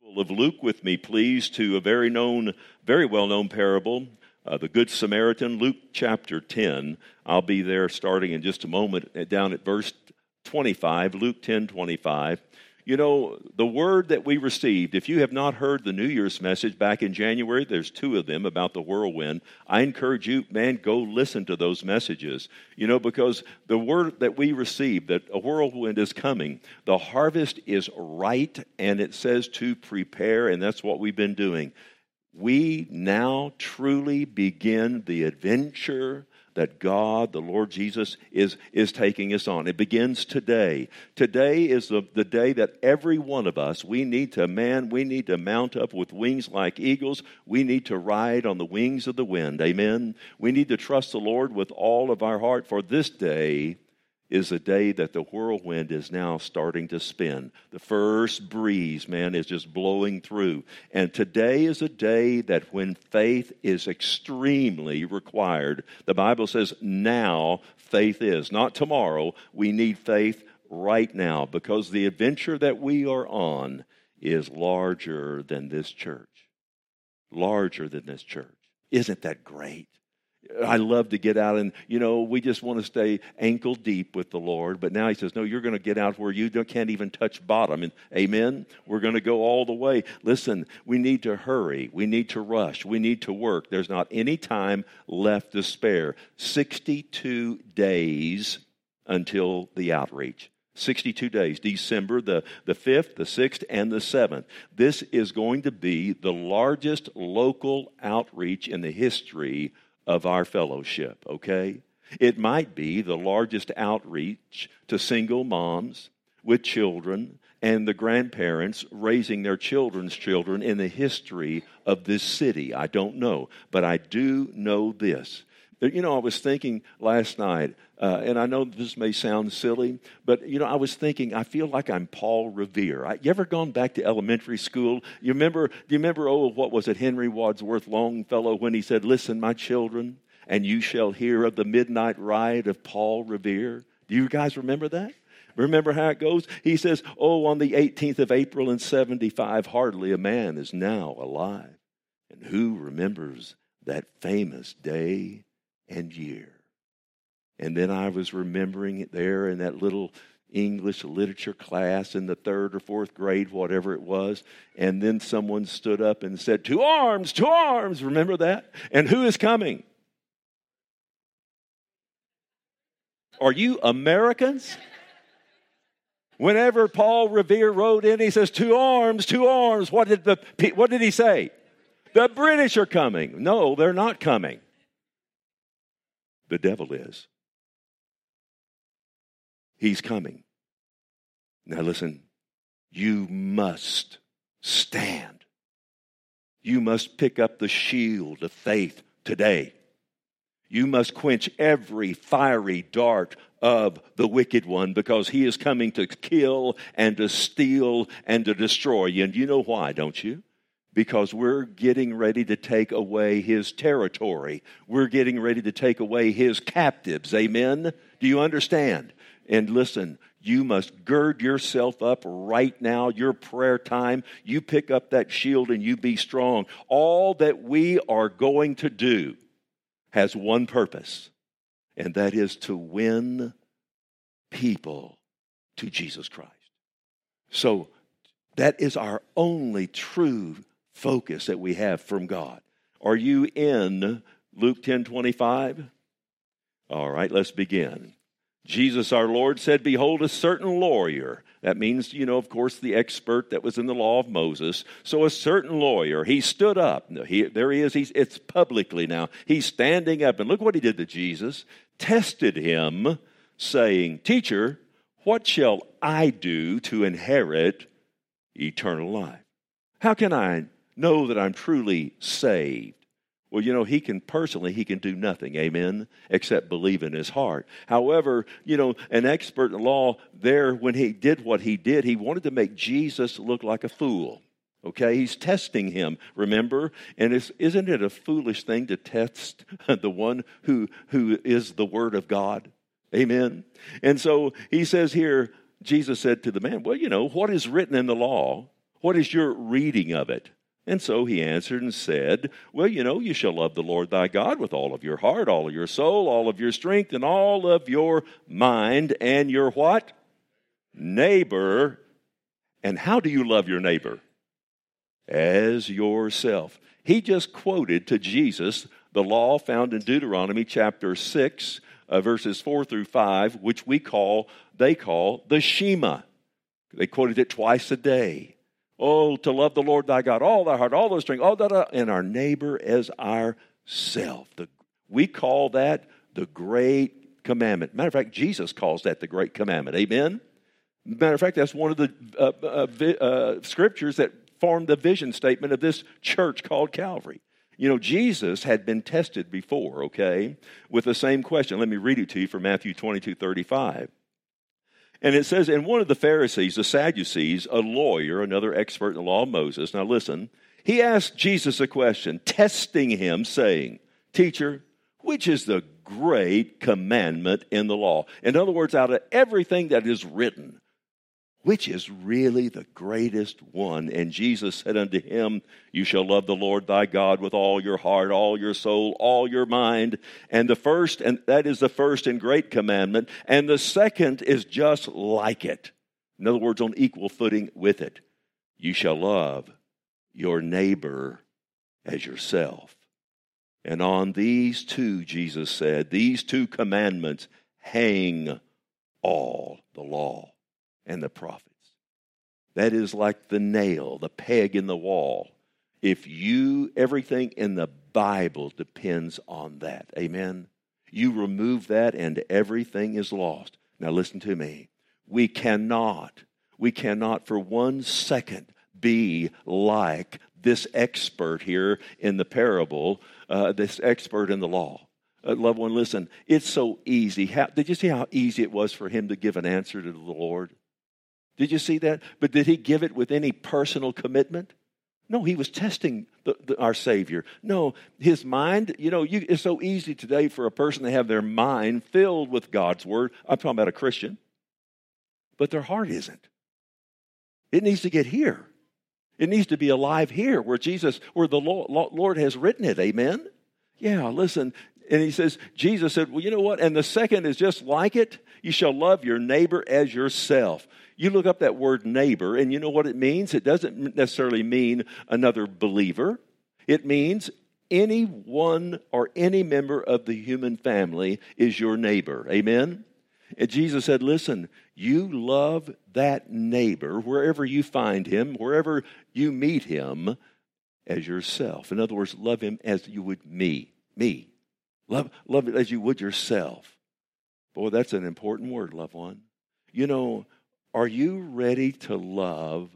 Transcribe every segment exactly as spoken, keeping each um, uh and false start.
Of Luke with me, please, to a very known, very well-known parable, uh, the Good Samaritan, Luke chapter ten. I'll be there starting in just a moment, down at verse twenty-five, Luke ten twenty-five. You know, the word that we received, if you have not heard the New Year's message back in January, there's two of them about the whirlwind. I encourage you, man, go listen to those messages. You know, because the word that we received, that a whirlwind is coming, the harvest is right, and it says to prepare, and that's what we've been doing. We now truly begin the adventure that God, the Lord Jesus, is, is taking us on. It begins today. Today is the, the day that every one of us, we need to, man, we need to mount up with wings like eagles. We need to ride on the wings of the wind. Amen? We need to trust the Lord with all of our heart, for this day is a day that the whirlwind is now starting to spin. The first breeze, man, is just blowing through. And today is a day that when faith is extremely required. The Bible says now faith is, not tomorrow. We need faith right now, because the adventure that we are on is larger than this church. Larger than this church. Isn't that great? I love to get out and, you know, we just want to stay ankle deep with the Lord. But now he says, no, you're going to get out where you don't, can't even touch bottom. And amen? We're going to go all the way. Listen, we need to hurry. We need to rush. We need to work. There's not any time left to spare. sixty-two days until the outreach. sixty-two days, December the, the fifth, the sixth, and the seventh. This is going to be the largest local outreach in the history of our fellowship, okay? It might be the largest outreach to single moms with children and the grandparents raising their children's children in the history of this city. I don't know, but I do know this. You know, I was thinking last night, uh, and I know this may sound silly, but, you know, I was thinking, I feel like I'm Paul Revere. I, you ever gone back to elementary school? You remember, do you remember, oh, what was it, Henry Wadsworth Longfellow, when he said, listen, my children, and you shall hear of the midnight ride of Paul Revere? Do you guys remember that? Remember how it goes? He says, oh, on the eighteenth of April in seventy-five, hardly a man is now alive. And who remembers that famous day and year? And then I was remembering it there in that little English literature class in the third or fourth grade, whatever it was. And then someone stood up and said, to arms, to arms. Remember that? And who is coming? Are you Americans? Whenever Paul Revere wrote in, he says, to arms, to arms. What did the what did he say? The British are coming. No, they're not coming. The devil is. He's coming. Now listen, you must stand. You must pick up the shield of faith today. You must quench every fiery dart of the wicked one, because he is coming to kill and to steal and to destroy you. And you know why, don't you? Because we're getting ready to take away his territory. We're getting ready to take away his captives. Amen? Do you understand? And listen, you must gird yourself up right now, your prayer time. You pick up that shield and you be strong. All that we are going to do has one purpose, and that is to win people to Jesus Christ. So that is our only true focus that we have from God. Are you in Luke ten twenty-five? All right, let's begin. Jesus our Lord said, behold, a certain lawyer. That means, you know, of course, the expert that was in the law of Moses. So a certain lawyer, he stood up. He, there he is. He's, it's publicly now. He's standing up. And look what he did to Jesus. Tested him, saying, teacher, what shall I do to inherit eternal life? How can I know that I'm truly saved? Well, you know, he can personally, he can do nothing, amen, except believe in his heart. However, you know, an expert in law there, when he did what he did, he wanted to make Jesus look like a fool. Okay, he's testing him, remember? And it's, isn't it a foolish thing to test the one who, who is the Word of God? Amen. And so he says here, Jesus said to the man, well, you know, what is written in the law? What is your reading of it? And so he answered and said, well, you know, you shall love the Lord thy God with all of your heart, all of your soul, all of your strength, and all of your mind, and your what? Neighbor. And how do you love your neighbor? As yourself. He just quoted to Jesus the law found in Deuteronomy chapter six, uh, verses four through five, which we call, they call the Shema. They quoted it twice a day. Oh, to love the Lord thy God, all thy heart, all thy strength, all that, and our neighbor as ourself. The, we call that the great commandment. Matter of fact, Jesus calls that the great commandment. Amen? Matter of fact, that's one of the uh, uh, vi- uh, scriptures that formed the vision statement of this church called Calvary. You know, Jesus had been tested before, okay, with the same question. Let me read it to you from Matthew twenty-two thirty-five. And it says, and one of the Pharisees, the Sadducees, a lawyer, another expert in the law of Moses, now listen, he asked Jesus a question, testing him, saying, Teacher, which is the great commandment in the law? In other words, out of everything that is written, which is really the greatest one? And Jesus said unto him, you shall love the Lord thy God with all your heart, all your soul, all your mind. And the first, and that is the first and great commandment. And the second is just like it. In other words, on equal footing with it. You shall love your neighbor as yourself. And on these two, Jesus said, these two commandments hang all the law and the prophets. That is like the nail, the peg in the wall. If you, everything in the Bible depends on that. Amen? You remove that and everything is lost. Now listen to me. We cannot, we cannot for one second be like this expert here in the parable, uh, this expert in the law. Uh, loved one, listen, it's so easy. How, did you see how easy it was for him to give an answer to the Lord? Did you see that? But did he give it with any personal commitment? No, he was testing the, the, our Savior. No, his mind, you know, you, it's so easy today for a person to have their mind filled with God's Word. I'm talking about a Christian. But their heart isn't. It needs to get here. It needs to be alive here where Jesus, where the Lord has written it. Amen? Yeah, listen. And he says, Jesus said, well, you know what? And the second is just like it. You shall love your neighbor as yourself. You look up that word neighbor, and you know what it means? It doesn't necessarily mean another believer. It means anyone or any member of the human family is your neighbor. Amen? And Jesus said, listen, you love that neighbor wherever you find him, wherever you meet him, as yourself. In other words, love him as you would me. Me. Love, love it as you would yourself. Boy, that's an important word, loved one. You know, are you ready to love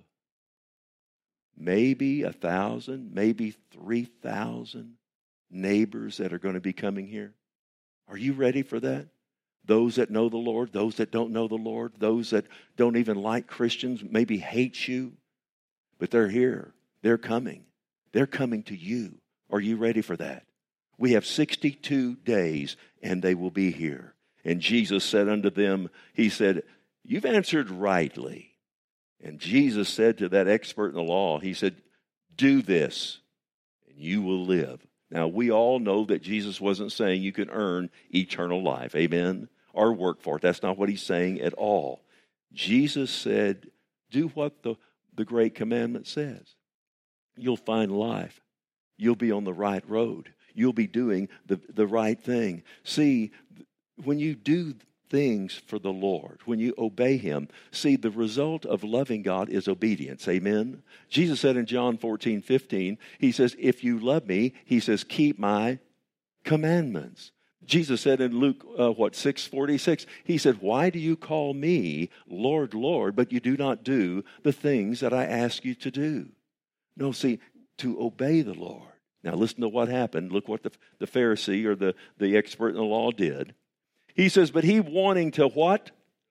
maybe a thousand, maybe three thousand neighbors that are going to be coming here? Are you ready for that? Those that know the Lord, those that don't know the Lord, those that don't even like Christians, maybe hate you, but they're here. They're coming. They're coming to you. Are you ready for that? We have sixty-two days, and they will be here. And Jesus said unto them, he said, you've answered rightly. And Jesus said to that expert in the law, he said, do this, and you will live. Now, we all know that Jesus wasn't saying you can earn eternal life, amen, or work for it. That's not what he's saying at all. Jesus said, do what the, the great commandment says. You'll find life. You'll be on the right road. You'll be doing the, the right thing. See, when you do things for the Lord, when you obey him, see, the result of loving God is obedience. Amen? Jesus said in John fourteen fifteen, he says, if you love me, he says, keep my commandments. Jesus said in Luke, uh, what, six forty-six, he said, why do you call me Lord, Lord, but you do not do the things that I ask you to do? No, see, to obey the Lord. Now listen to what happened. Look what the, the Pharisee or the, the expert in the law did. He says, but he wanting to what?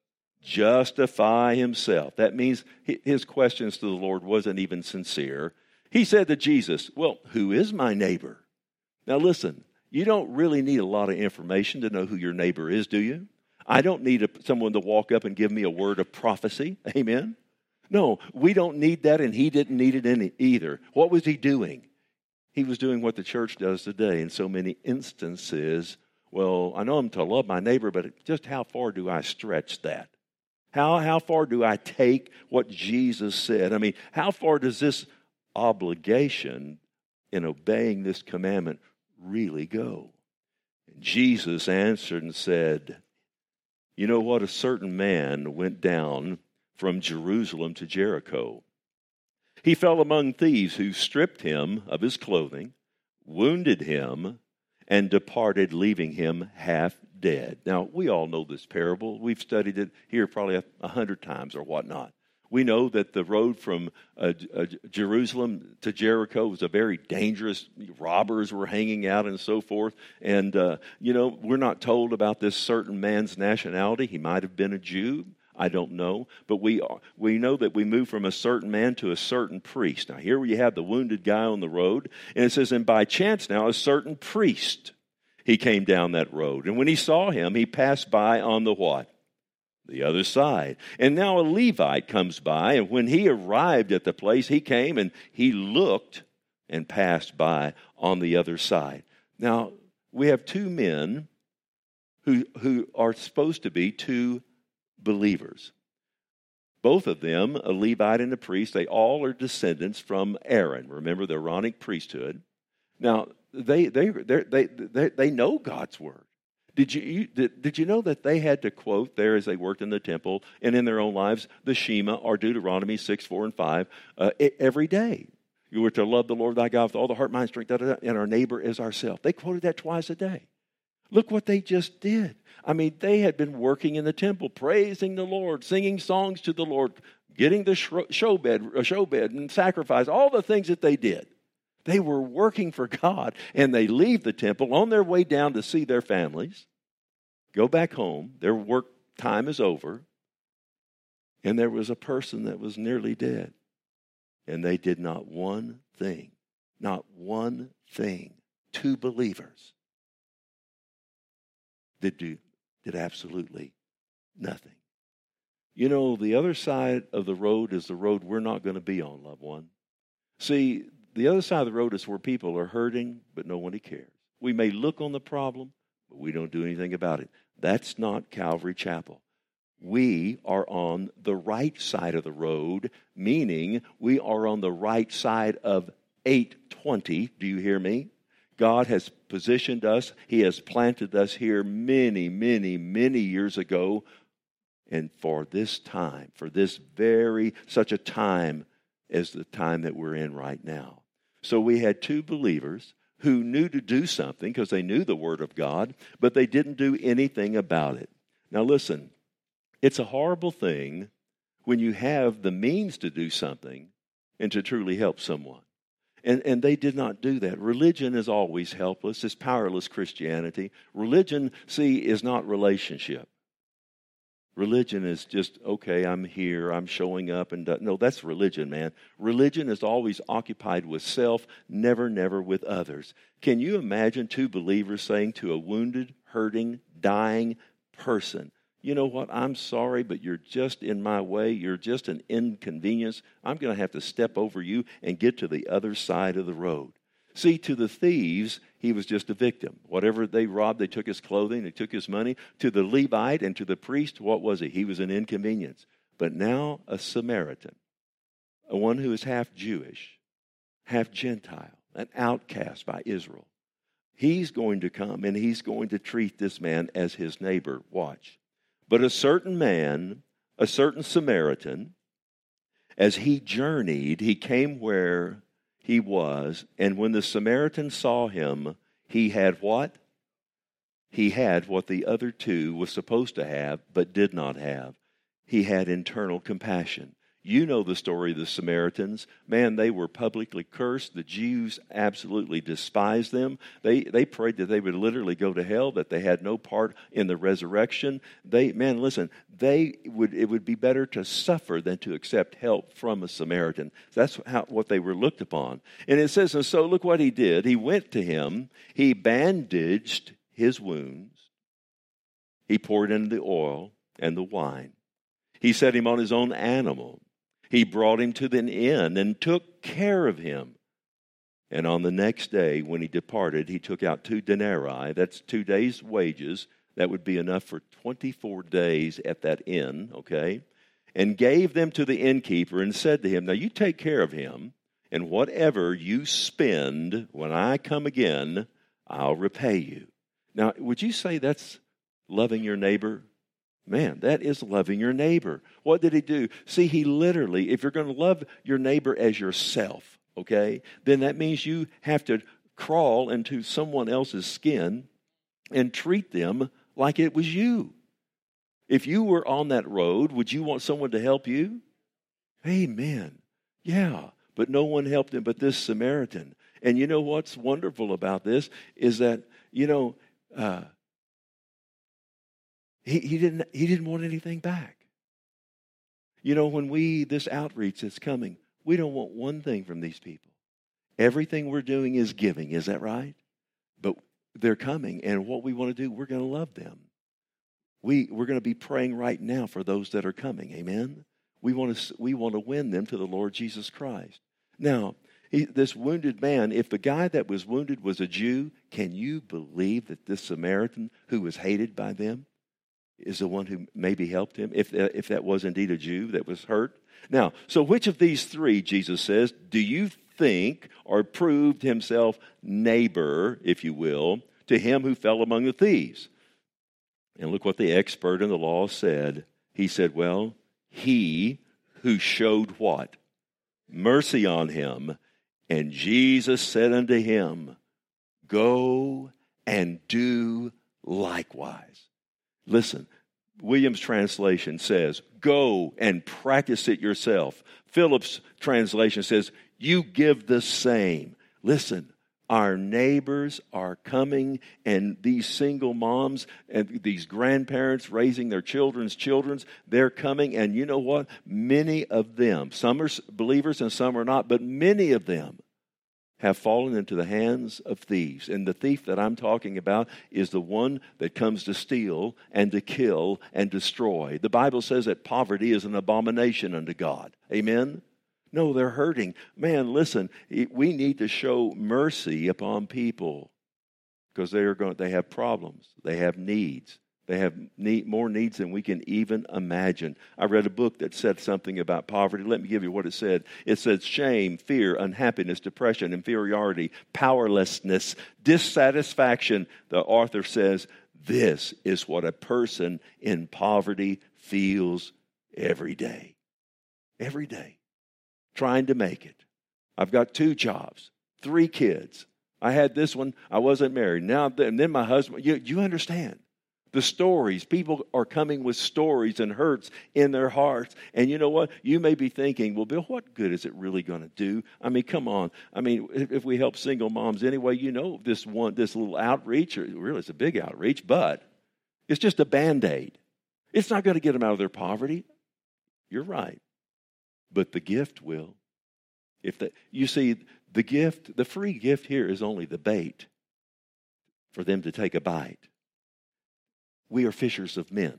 Justify himself. That means his questions to the Lord wasn't even sincere. He said to Jesus, well, who is my neighbor? Now listen, you don't really need a lot of information to know who your neighbor is, do you? I don't need a, someone to walk up and give me a word of prophecy. Amen? No, we don't need that, and he didn't need it any either. What was he doing? He was doing what the church does today in so many instances. Well, I know I'm to love my neighbor, but just how far do I stretch that? How, how far do I take what Jesus said? I mean, how far does this obligation in obeying this commandment really go? And Jesus answered and said, you know what? A certain man went down from Jerusalem to Jericho. He fell among thieves who stripped him of his clothing, wounded him, and departed, leaving him half dead. Now, we all know this parable. We've studied it here probably a, a hundred times or whatnot. We know that the road from uh, uh, Jerusalem to Jericho was a very dangerous. Robbers were hanging out and so forth. And, uh, you know, we're not told about this certain man's nationality. He might have been a Jew. I don't know. But we are, we know that we move from a certain man to a certain priest. Now, here you have the wounded guy on the road. And it says, and by chance now, a certain priest, he came down that road. And when he saw him, he passed by on the what? The other side. And now a Levite comes by, and when he arrived at the place, he came and he looked and passed by on the other side. Now, we have two men who, who are supposed to be two believers. Both of them, a Levite and a priest, they all are descendants from Aaron. Remember the Aaronic priesthood. Now, they they they they they know God's word. Did you, you did, did you know that they had to quote there as they worked in the temple and in their own lives the Shema or Deuteronomy six, four, and five uh, every day? You were to love the Lord thy God with all the heart, mind, strength, da, da, da, and our neighbor as ourselves. They quoted that twice a day. Look what they just did. I mean, they had been working in the temple, praising the Lord, singing songs to the Lord, getting the show bed, show bed and sacrifice, all the things that they did. They were working for God, and they leave the temple on their way down to see their families, go back home, their work time is over, and there was a person that was nearly dead, and they did not one thing, not one thing. Two believers that do, did absolutely nothing. You know, the other side of the road is the road we're not going to be on, loved one. See, the other side of the road is where people are hurting, but nobody cares. We may look on the problem, but we don't do anything about it. That's not Calvary Chapel. We are on the right side of the road, meaning we are on the right side of eight twenty. Do you hear me? God has positioned us. He has planted us here many, many, many years ago. And for this time, for this very, such a time as the time that we're in right now. So we had two believers who knew to do something because they knew the Word of God, but they didn't do anything about it. Now listen, it's a horrible thing when you have the means to do something and to truly help someone. And, and they did not do that. Religion is always helpless. It's powerless Christianity. Religion, see, is not relationship. Religion is just, okay, I'm here, I'm showing up. and No, that's religion, man. Religion is always occupied with self, never, never with others. Can you imagine two believers saying to a wounded, hurting, dying person, you know what, I'm sorry, but you're just in my way. You're just an inconvenience. I'm going to have to step over you and get to the other side of the road. See, to the thieves, he was just a victim. Whatever they robbed, they took his clothing, they took his money. To the Levite and to the priest, what was he? He was an inconvenience. But now a Samaritan, a one who is half Jewish, half Gentile, an outcast by Israel. He's going to come and he's going to treat this man as his neighbor. Watch. But a certain man, a certain Samaritan, as he journeyed, he came where he was, and when the Samaritan saw him, he had what? He had what the other two was supposed to have, but did not have. He had internal compassion. You know the story of the Samaritans. Man, they were publicly cursed. The Jews absolutely despised them. They they prayed that they would literally go to hell, that they had no part in the resurrection. They, man, listen, they would it would be better to suffer than to accept help from a Samaritan. That's how what they were looked upon. And it says, and so look what he did. He went to him. He bandaged his wounds. He poured in the oil and the wine. He set him on his own animal. He brought him to the inn and took care of him. And on the next day, when he departed, he took out two denarii. That's two days' wages. That would be enough for twenty-four days at that inn, okay? And gave them to the innkeeper and said to him, now you take care of him, and whatever you spend when I come again, I'll repay you. Now, would you say that's loving your neighbor? Man, that is loving your neighbor. What did he do? See, he literally, if you're going to love your neighbor as yourself, okay, then that means you have to crawl into someone else's skin and treat them like it was you. If you were on that road, would you want someone to help you? Amen. Yeah, but no one helped him but this Samaritan. And you know what's wonderful about this is that, you know, uh, he, he didn't he didn't want anything back. You know, when we, this outreach that's coming, we don't want one thing from these people. Everything we're doing is giving, is that right? But they're coming, and what we want to do, we're going to love them. We, we're going to be praying right now for those that are coming, amen? We want to, we want to win them to the Lord Jesus Christ. Now, he, this wounded man, if the guy that was wounded was a Jew, can you believe that this Samaritan who was hated by them is the one who maybe helped him, if, if that was indeed a Jew that was hurt? Now, so which of these three, Jesus says, do you think or proved himself neighbor, if you will, to him who fell among the thieves? And look what the expert in the law said. He said, well, he who showed what? Mercy on him. And Jesus said unto him, go and do likewise. Listen, Williams' translation says, go and practice it yourself. Phillips' translation says, you give the same. Listen, our neighbors are coming, and these single moms and these grandparents raising their children's children, they're coming, and you know what? Many of them, some are believers and some are not, but many of them have fallen into the hands of thieves. And the thief that I'm talking about is the one that comes to steal and to kill and destroy. The Bible says that poverty is an abomination unto God. Amen? No, they're hurting. Man, listen, we need to show mercy upon people because they are going. They have problems. They have needs. They have need, more needs than we can even imagine. I read a book that said something about poverty. Let me give you what it said. It said shame, fear, unhappiness, depression, inferiority, powerlessness, dissatisfaction. The author says this is what a person in poverty feels every day. Every day. Trying to make it. I've got two jobs, three kids. I had this one. I wasn't married. Now, and then my husband. You, you understand? The stories, people are coming with stories and hurts in their hearts. And you know what? You may be thinking, well, Bill, what good is it really going to do? I mean, come on. I mean, if, if we help single moms anyway, you know, this one, this little outreach, or really it's a big outreach, but it's just a Band-Aid. It's not going to get them out of their poverty. You're right. But the gift will. If the, you see, the gift, the free gift here is only the bait for them to take a bite. We are fishers of men.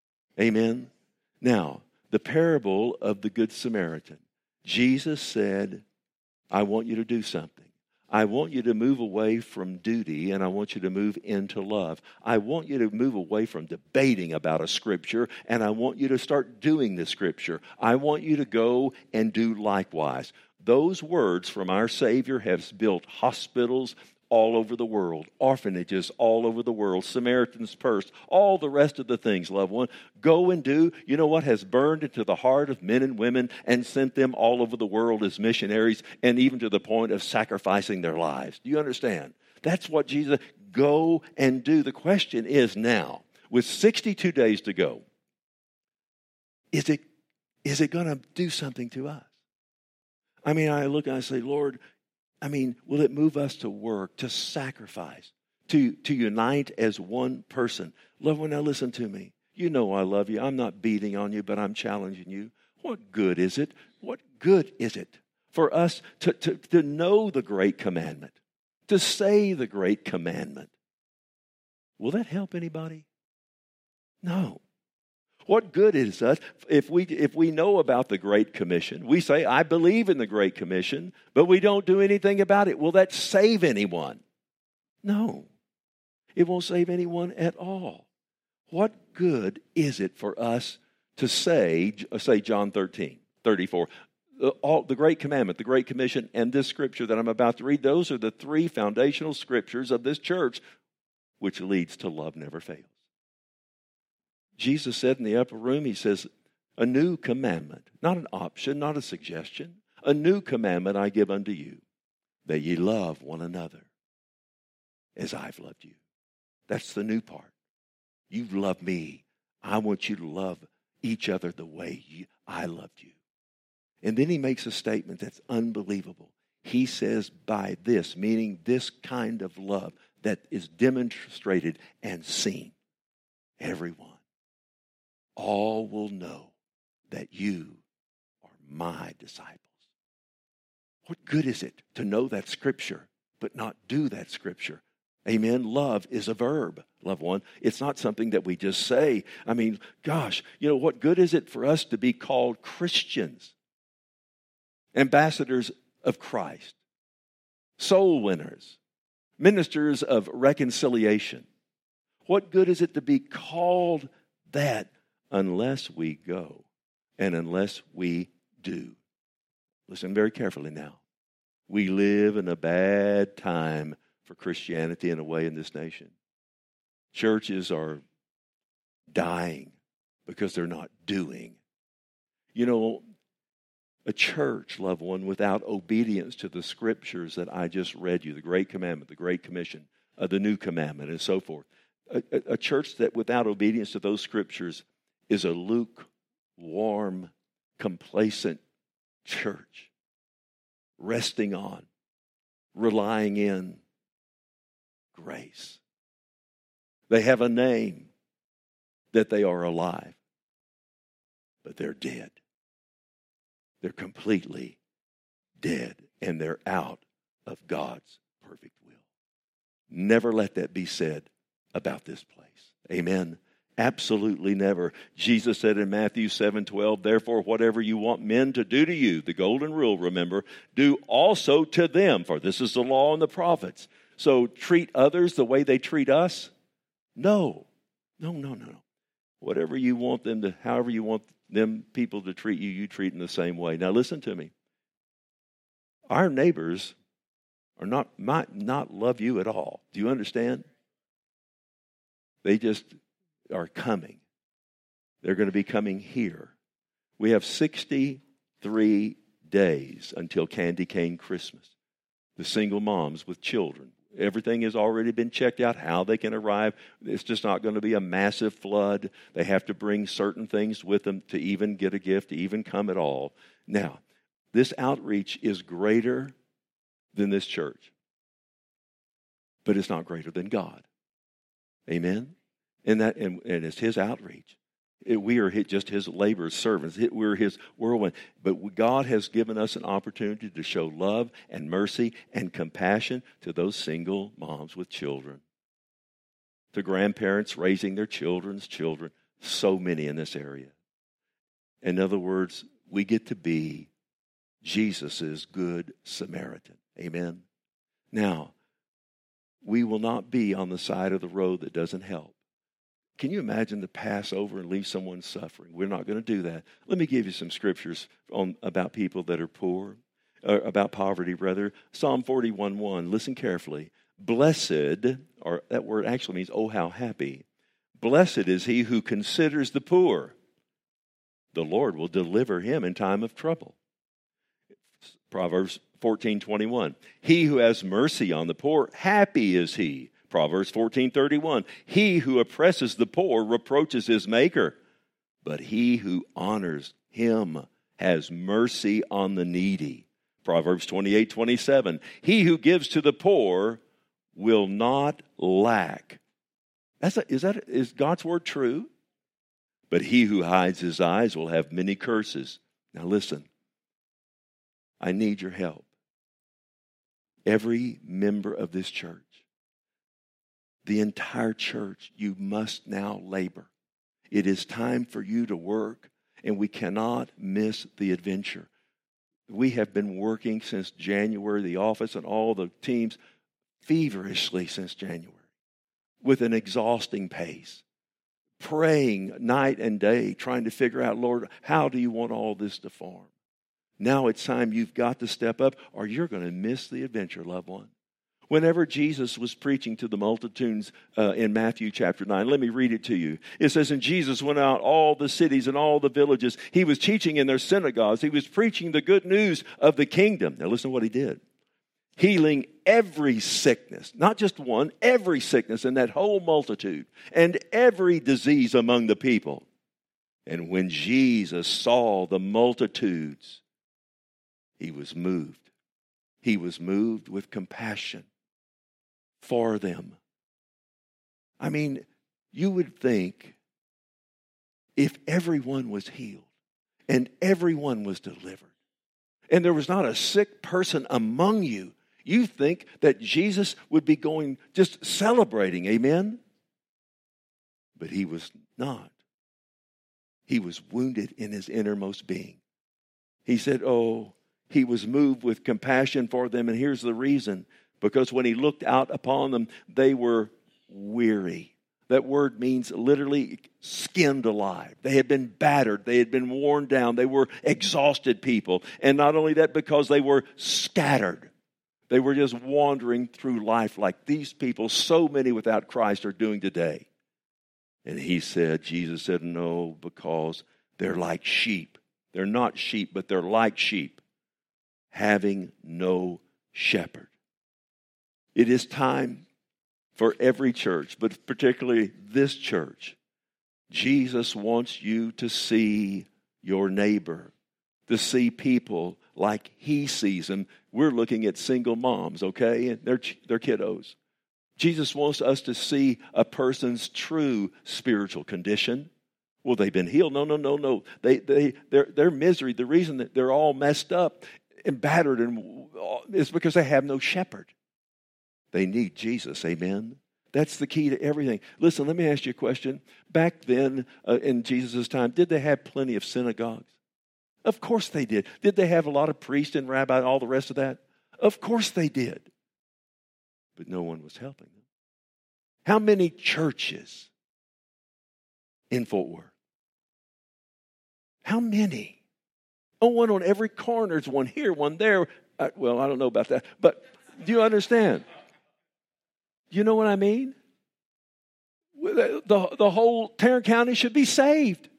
Amen? Now, the parable of the Good Samaritan. Jesus said, I want you to do something. I want you to move away from duty, and I want you to move into love. I want you to move away from debating about a scripture, and I want you to start doing the scripture. I want you to go and do likewise. Those words from our Savior have built hospitals all over the world, orphanages all over the world, Samaritan's Purse, all the rest of the things, loved one. Go and do, you know what, has burned into the heart of men and women and sent them all over the world as missionaries and even to the point of sacrificing their lives. Do you understand? That's what Jesus, go and do. The question is now, with sixty-two days to go, is it, is it going to do something to us? I mean, I look and I say, Lord, I mean, will it move us to work, to sacrifice, to, to unite as one person? Loved one, now listen to me. You know I love you. I'm not beating on you, but I'm challenging you. What good is it? What good is it for us to, to, to know the great commandment, to say the great commandment? Will that help anybody? No. What good is us if we if we know about the Great Commission? We say, I believe in the Great Commission, but we don't do anything about it. Will that save anyone? No. It won't save anyone at all. What good is it for us to say, say John thirteen, thirty-four, all, the Great Commandment, the Great Commission, and this scripture that I'm about to read, those are the three foundational scriptures of this church, which leads to love never fails. Jesus said in the upper room, he says, a new commandment, not an option, not a suggestion, a new commandment I give unto you, that ye love one another as I've loved you. That's the new part. You've loved me. I want you to love each other the way you, I loved you. And then he makes a statement that's unbelievable. He says, by this, meaning this kind of love that is demonstrated and seen, everyone, all will know that you are my disciples. What good is it to know that scripture, but not do that scripture? Amen. Love is a verb, loved one. It's not something that we just say. I mean, gosh, you know, what good is it for us to be called Christians, ambassadors of Christ, soul winners, ministers of reconciliation? What good is it to be called that unless we go and unless we do? Listen very carefully now. We live in a bad time for Christianity in a way in this nation. Churches are dying because they're not doing. You know, a church, loved one, without obedience to the scriptures that I just read you, the Great Commandment, the Great Commission, uh, the New Commandment, and so forth. A, a, a church that without obedience to those scriptures is a lukewarm, complacent church, resting on, relying in grace. They have a name that they are alive, but they're dead. They're completely dead, and they're out of God's perfect will. Never let that be said about this place. Amen. Absolutely never. Jesus said in Matthew seven twelve, therefore, whatever you want men to do to you, the golden rule, remember, do also to them, for this is the law and the prophets. So treat others the way they treat us? No. No, no, no, no. Whatever you want them to, however you want them people to treat you, you treat in the same way. Now listen to me. Our neighbors are not, might not love you at all. Do you understand? They just are coming. They're going to be coming here. We have sixty-three days until Candy Cane Christmas. The single moms with children. Everything has already been checked out, how they can arrive. It's just not going to be a massive flood. They have to bring certain things with them to even get a gift, to even come at all. Now, this outreach is greater than this church, but it's not greater than God. Amen? And that, and, and it's His outreach. It, we are his, just His laborers, servants. It, we're His whirlwind. But God has given us an opportunity to show love and mercy and compassion to those single moms with children, to grandparents raising their children's children. So many in this area. In other words, we get to be Jesus' good Samaritan. Amen. Now, we will not be on the side of the road that doesn't help. Can you imagine to pass over and leave someone suffering? We're not going to do that. Let me give you some scriptures on about people that are poor, or about poverty, rather. Psalm forty-one one. Listen carefully. Blessed, or that word actually means, oh, how happy. Blessed is he who considers the poor. The Lord will deliver him in time of trouble. Proverbs fourteen twenty-one. He who has mercy on the poor, happy is he. Proverbs fourteen thirty-one. He who oppresses the poor reproaches his maker, but he who honors him has mercy on the needy. Proverbs twenty-eight twenty-seven. He who gives to the poor will not lack. That's a, is that is God's word true? But he who hides his eyes will have many curses. Now listen, I need your help. Every member of this church, the entire church, you must now labor. It is time for you to work, and we cannot miss the adventure. We have been working since January, the office and all the teams, feverishly since January, with an exhausting pace, praying night and day, trying to figure out, Lord, how do you want all this to form? Now it's time you've got to step up, or you're going to miss the adventure, loved one. Whenever Jesus was preaching to the multitudes uh, in Matthew chapter nine, let me read it to you. It says, and Jesus went out all the cities and all the villages. He was teaching in their synagogues. He was preaching the good news of the kingdom. Now listen to what he did. Healing every sickness, not just one, every sickness in that whole multitude, and every disease among the people. And when Jesus saw the multitudes, he was moved. He was moved with compassion for them. I mean, you would think if everyone was healed and everyone was delivered and there was not a sick person among you, you think that Jesus would be going just celebrating, amen? But he was not. He was wounded in his innermost being. He said, oh, he was moved with compassion for them, and here's the reason. Because when he looked out upon them, they were weary. That word means literally skinned alive. They had been battered. They had been worn down. They were exhausted people. And not only that, because they were scattered. They were just wandering through life like these people, so many without Christ, are doing today. And he said, Jesus said, no, because they're like sheep. They're not sheep, but they're like sheep, having no shepherd. It is time for every church, but particularly this church. Jesus wants you to see your neighbor, to see people like he sees them. We're looking at single moms, okay, and their, their kiddos. Jesus wants us to see a person's true spiritual condition. Well, they've been healed. No, no, no, no. They, they, their, their misery, the reason that they're all messed up and battered and is because they have no shepherd. They need Jesus, amen? That's the key to everything. Listen, let me ask you a question. Back then, uh, in Jesus' time, did they have plenty of synagogues? Of course they did. Did they have a lot of priests and rabbis and all the rest of that? Of course they did. But no one was helping them. How many churches in Fort Worth? How many? Oh, one on every corner. There's one here, one there. I, well, I don't know about that. But do you understand? You know what I mean? The, the, the whole Tarrant County should be saved.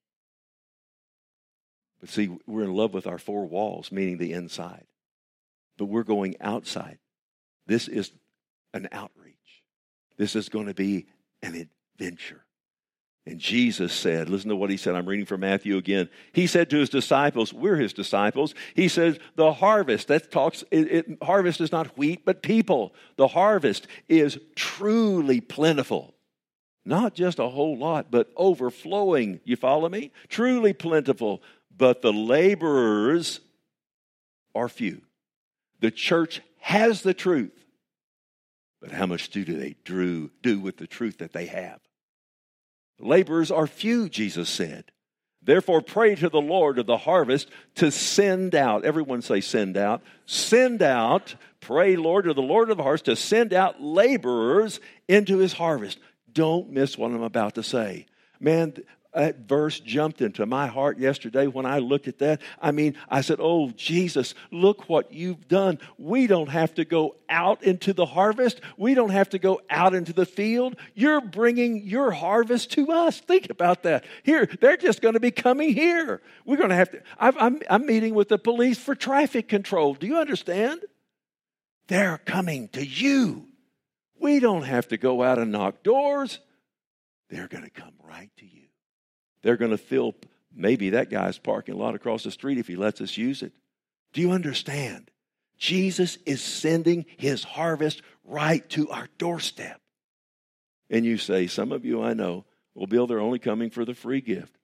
But see, we're in love with our four walls, meaning the inside. But we're going outside. This is an outreach. This is going to be an adventure. And Jesus said, listen to what he said. I'm reading from Matthew again. He said to his disciples, we're his disciples. He says, the harvest, that talks, it, it, harvest is not wheat, but people. The harvest is truly plentiful. Not just a whole lot, but overflowing. You follow me? Truly plentiful. But the laborers are few. The church has the truth. But how much do they do, do with the truth that they have? Laborers are few, Jesus said. Therefore, pray to the Lord of the harvest to send out. Everyone say send out. Send out. Pray, Lord, to the Lord of the harvest to send out laborers into his harvest. Don't miss what I'm about to say. Man, that verse jumped into my heart yesterday when I looked at that. I mean, I said, oh, Jesus, look what you've done. We don't have to go out into the harvest. We don't have to go out into the field. You're bringing your harvest to us. Think about that. Here, they're just going to be coming here. We're going to have to, I've, I'm, I'm meeting with the police for traffic control. Do you understand? They're coming to you. We don't have to go out and knock doors. They're going to come right to you. They're going to fill maybe that guy's parking lot across the street if he lets us use it. Do you understand? Jesus is sending his harvest right to our doorstep. And you say, some of you I know, well, Bill, they're only coming for the free gift.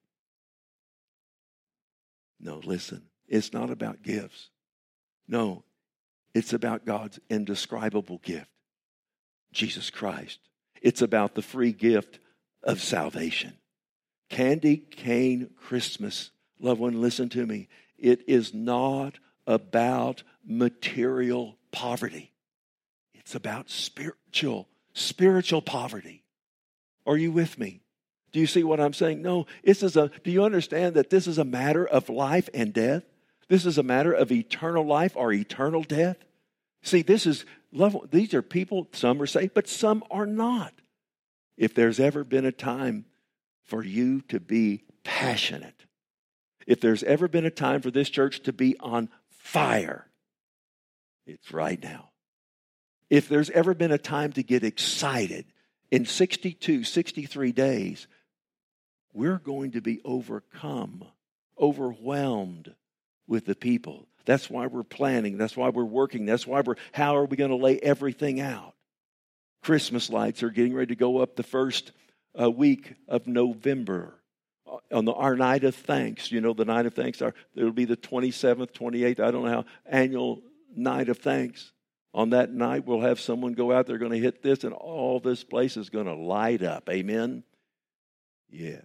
No, listen, it's not about gifts. No, it's about God's indescribable gift, Jesus Christ. It's about the free gift of salvation. Candy cane Christmas. Loved one, listen to me. It is not about material poverty. It's about spiritual, spiritual poverty. Are you with me? Do you see what I'm saying? No, this is a, do you understand that this is a matter of life and death? This is a matter of eternal life or eternal death. See, this is, love. These are people, some are saved, but some are not. If there's ever been a time for you to be passionate, if there's ever been a time for this church to be on fire, it's right now. If there's ever been a time to get excited, in sixty-two, sixty-three days, we're going to be overcome, overwhelmed with the people. That's why we're planning. That's why we're working. That's why we're, how are we going to lay everything out? Christmas lights are getting ready to go up the first uh, week of November. On the, our night of thanks, you know, the night of thanks, our, it'll be the twenty-seventh, twenty-eighth, I don't know how, annual night of thanks. On that night, we'll have someone go out there going to hit this, and all this place is going to light up. Amen? Yes.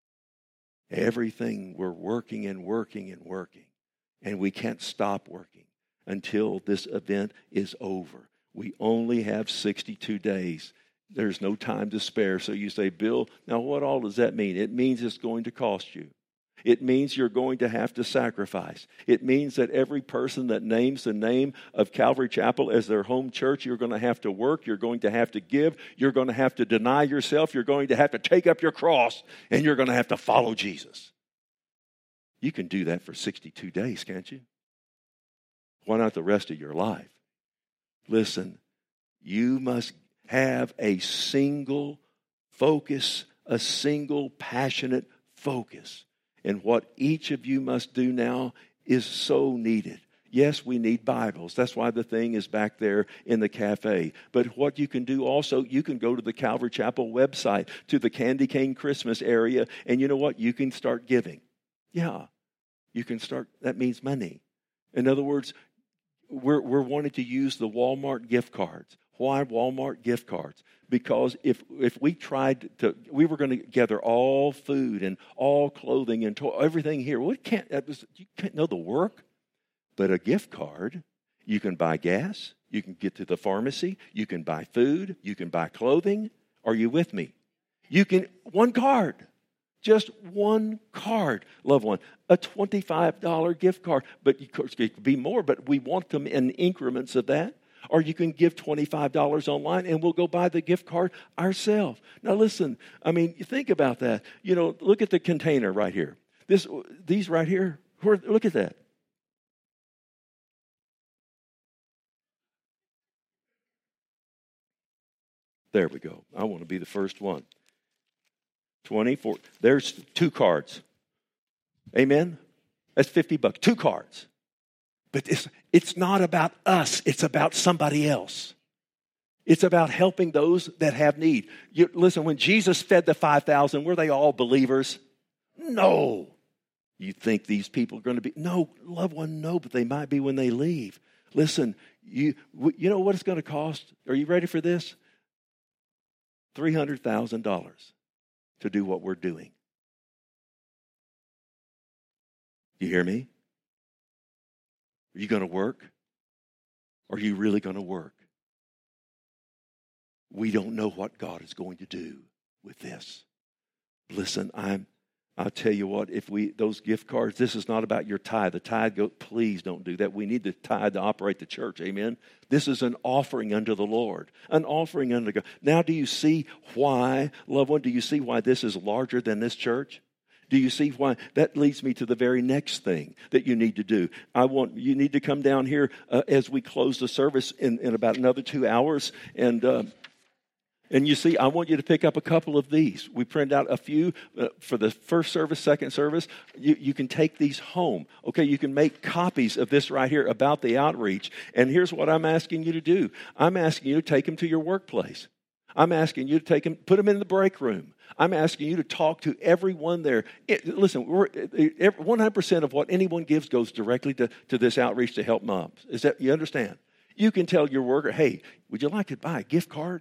Everything, we're working and working and working. And we can't stop working until this event is over. We only have sixty-two days. There's no time to spare. So you say, Bill, now what all does that mean? It means it's going to cost you. It means you're going to have to sacrifice. It means that every person that names the name of Calvary Chapel as their home church, you're going to have to work. You're going to have to give. You're going to have to deny yourself. You're going to have to take up your cross, and you're going to have to follow Jesus. You can do that for sixty-two days, can't you? Why not the rest of your life? Listen, you must have a single focus, a single passionate focus. And what each of you must do now is so needed. Yes, we need Bibles. That's why the thing is back there in the cafe. But what you can do also, you can go to the Calvary Chapel website, to the Candy Cane Christmas area, and you know what? You can start giving. Yeah, you can start. That means money. In other words, we're, we're wanting to use the Walmart gift cards. Why Walmart gift cards? Because if if we tried to, we were going to gather all food and all clothing and to, everything here. We can't. That was, you can't know the work. But a gift card, you can buy gas. You can get to the pharmacy. You can buy food. You can buy clothing. Are you with me? You can one card, just one card, loved one, a twenty-five dollars gift card. But of course, it could be more. But we want them in increments of that. Or you can give twenty-five dollars online and we'll go buy the gift card ourselves. Now listen, I mean, you think about that. You know, look at the container right here. This, these right here, look at that. There we go. I want to be the first one. twenty-four. There's two cards. Amen? That's fifty bucks. Two cards. But it's, it's not about us. It's about somebody else. It's about helping those that have need. You, listen, when Jesus fed the five thousand, were they all believers? No. You think these people are going to be? No, loved one, no, but they might be when they leave. Listen, you, you know what it's going to cost? Are you ready for this? three hundred thousand dollars to do what we're doing. You hear me? Are you going to work? Are you really going to work? We don't know what God is going to do with this. Listen, I'm, I'll tell you what, if we, those gift cards, this is not about your tithe. The tithe, go, please don't do that. We need the tithe to operate the church, amen? This is an offering unto the Lord, an offering unto God. Now, do you see why, loved one, do you see why this is larger than this church? Do you see why? That leads me to the very next thing that you need to do. I want you need to come down here uh, as we close the service in, in about another two hours. And uh, and you see, I want you to pick up a couple of these. We print out a few uh, for the first service, second service. You, you can take these home. Okay, you can make copies of this right here about the outreach. And here's what I'm asking you to do. I'm asking you to take them to your workplace. I'm asking you to take them, put them in the break room. I'm asking you to talk to everyone there. It, listen, we're, one hundred percent of what anyone gives goes directly to, to this outreach to help moms. Is that, you understand? You can tell your worker, hey, would you like to buy a gift card?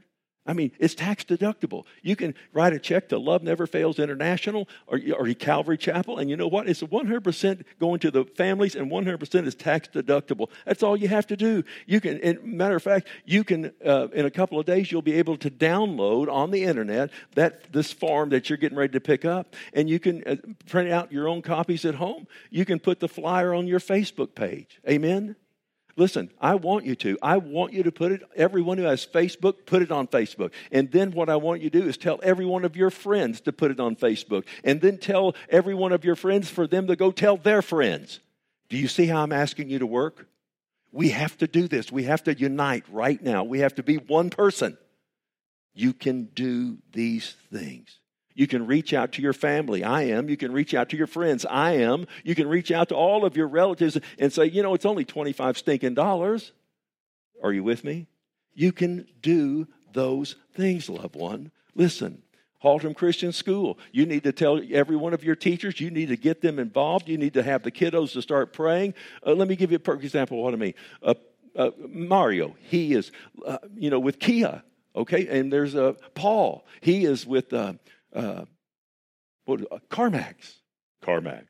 I mean, it's tax deductible. You can write a check to Love Never Fails International or, or Calvary Chapel, and you know what? It's one hundred percent going to the families, and one hundred percent is tax deductible. That's all you have to do. You can, and matter of fact, you can, uh, in a couple of days, you'll be able to download on the internet that this form that you're getting ready to pick up, and you can uh, print out your own copies at home. You can put the flyer on your Facebook page. Amen? Listen, I want you to. I want you to put it, everyone who has Facebook, put it on Facebook. And then what I want you to do is tell every one of your friends to put it on Facebook. And then tell every one of your friends for them to go tell their friends. Do you see how I'm asking you to work? We have to do this. We have to unite right now. We have to be one person. You can do these things. You can reach out to your family. I am. You can reach out to your friends. I am. You can reach out to all of your relatives and say, you know, it's only twenty-five stinking dollars. Are you with me? You can do those things, loved one. Listen, Haltom Christian School. You need to tell every one of your teachers. You need to get them involved. You need to have the kiddos to start praying. Uh, let me give you a perfect example of what I mean. Uh, uh, Mario, he is, uh, you know, with Kia. Okay, and there's uh, Paul. He is with... Uh, Uh, what, uh, CarMax. CarMax.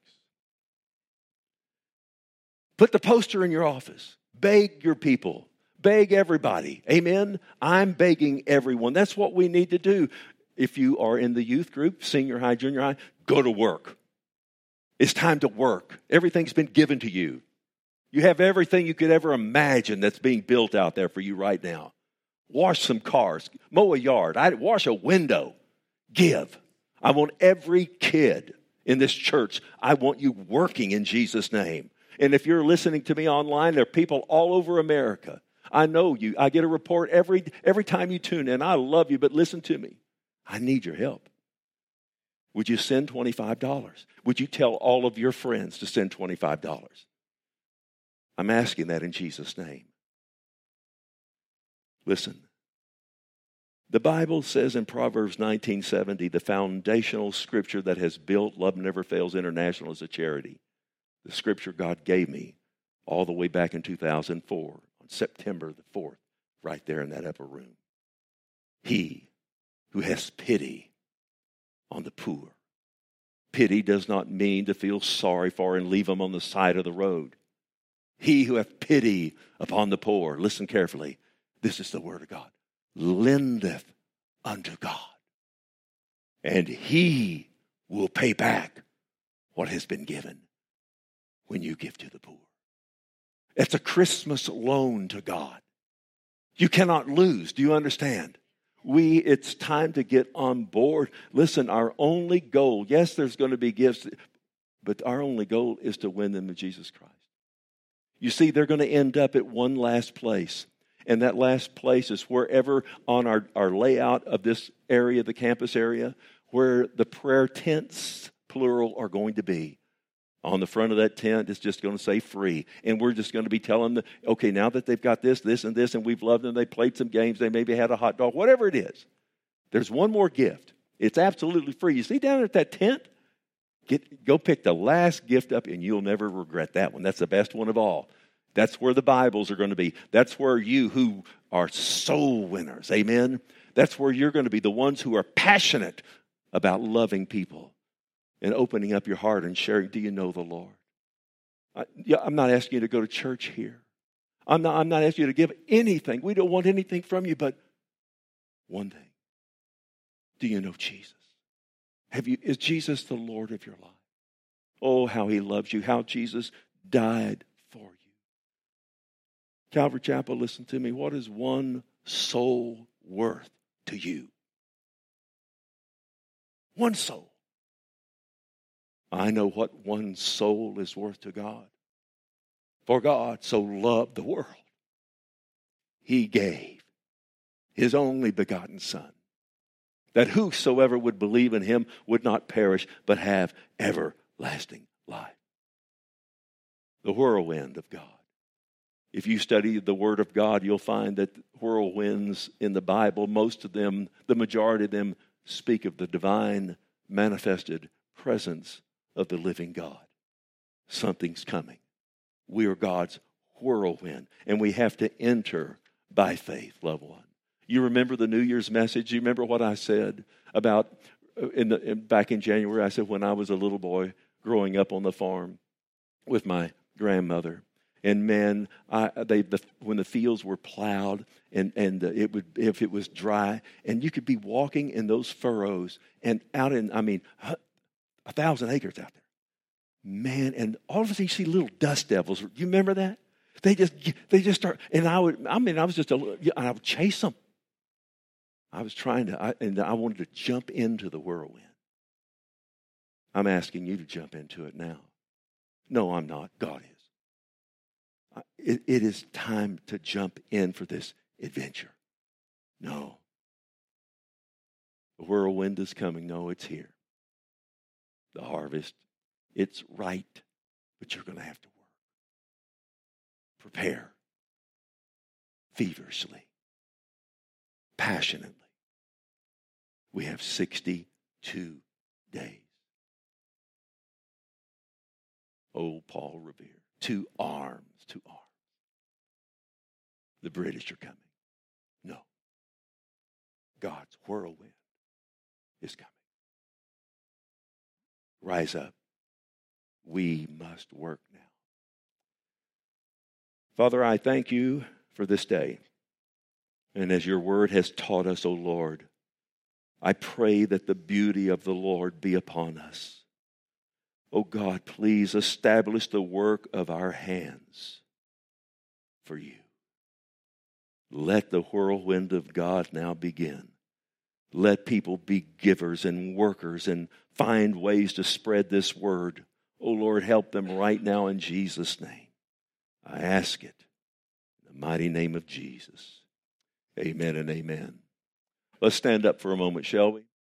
Put the poster in your office. Beg your people. Beg everybody. Amen? I'm begging everyone. That's what we need to do. If you are in the youth group, senior high, junior high, go to work. It's time to work. Everything's been given to you. You have everything you could ever imagine that's being built out there for you right now. Wash some cars. Mow a yard. I wash a window. Give. I want every kid in this church, I want you working in Jesus' name. And if you're listening to me online, there are people all over America. I know you. I get a report every, every time you tune in. I love you, but listen to me. I need your help. Would you send twenty-five dollars? Would you tell all of your friends to send twenty-five dollars? I'm asking that in Jesus' name. Listen. The Bible says in Proverbs nineteen seventy, the foundational scripture that has built Love Never Fails International is a charity. The scripture God gave me all the way back in two thousand four, on September the fourth, right there in that upper room. He who has pity on the poor. Pity does not mean to feel sorry for and leave them on the side of the road. He who hath pity upon the poor, listen carefully, this is the word of God. Lendeth unto God, and he will pay back what has been given when you give to the poor. It's a Christmas loan to God. You cannot lose. Do you understand? We, it's time to get on board. Listen, our only goal, yes, there's going to be gifts, but our only goal is to win them to Jesus Christ. You see, they're going to end up at one last place. And that last place is wherever on our, our layout of this area, the campus area, where the prayer tents, plural, are going to be. On the front of that tent, it's just going to say free. And we're just going to be telling them, okay, now that they've got this, this, and this, and we've loved them, they played some games, they maybe had a hot dog, whatever it is. There's one more gift. It's absolutely free. You see down at that tent? Get, go pick the last gift up, and you'll never regret that one. That's the best one of all. That's where the Bibles are going to be. That's where you who are soul winners, amen? That's where you're going to be, the ones who are passionate about loving people and opening up your heart and sharing, do you know the Lord? I, yeah, I'm not asking you to go to church here. I'm not, I'm not asking you to give anything. We don't want anything from you, but one thing. Do you know Jesus? Have you? Is Jesus the Lord of your life? Oh, how he loves you, how Jesus died for you. Calvary Chapel, listen to me. What is one soul worth to you? One soul. I know what one soul is worth to God. For God so loved the world, he gave his only begotten Son, that whosoever would believe in him would not perish, but have everlasting life. The whirlwind of God. If you study the Word of God, you'll find that whirlwinds in the Bible, most of them, the majority of them, speak of the divine manifested presence of the living God. Something's coming. We are God's whirlwind, and we have to enter by faith, loved one. You remember the New Year's message? You remember what I said about in the in, back in January? I said when I was a little boy growing up on the farm with my grandmother, and man, I they the, when the fields were plowed and and uh, it would if it was dry, and you could be walking in those furrows and out in I mean a thousand acres out there, man, and all of a sudden you see little dust devils. You remember that? They just they just start, and I would I mean I was just a little, and I would chase them. I was trying to, I, and I wanted to jump into the whirlwind. I'm asking you to jump into it now. No, I'm not. God is. It, it is time to jump in for this adventure. No. The whirlwind is coming. No, it's here. The harvest, it's right, but you're going to have to work. Prepare feverishly, passionately. We have sixty-two days. Old Paul Revere. Two arms, two arms. The British are coming. No. God's whirlwind is coming. Rise up. We must work now. Father, I thank you for this day. And as your word has taught us, O Lord, I pray that the beauty of the Lord be upon us. Oh God, please establish the work of our hands for you. Let the whirlwind of God now begin. Let people be givers and workers and find ways to spread this word. Oh Lord, help them right now in Jesus' name. I ask it in the mighty name of Jesus. Amen and amen. Let's stand up for a moment, shall we?